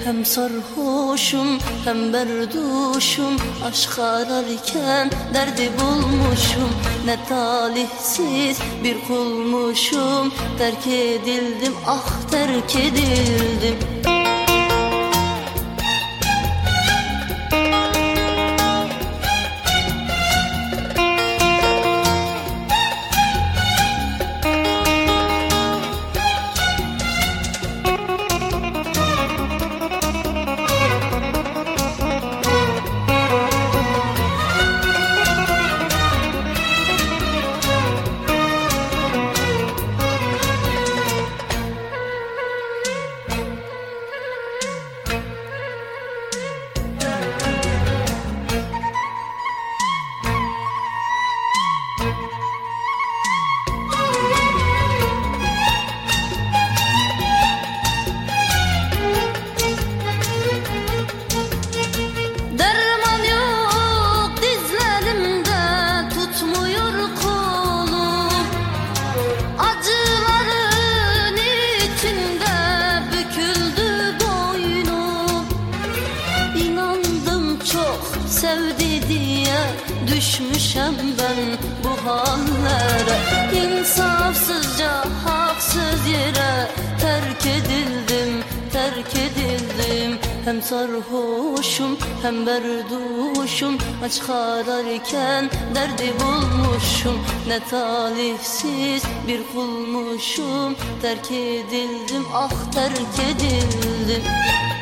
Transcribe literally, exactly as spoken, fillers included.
hem sarhoşum hem berduşum. Aşk ararken derdi bulmuşum. Ne talihsiz bir kulmuşum. Terk edildim, ah terk edildim. Sevdi diye düşmüşem ben bu hallere. İnsafsızca haksız yere terk edildim, terk edildim. Hem sarhoşum hem berduşum. Aşk ararken derdi bulmuşum. Ne talihsiz bir kulmuşum. Terk edildim, ah terk edildim.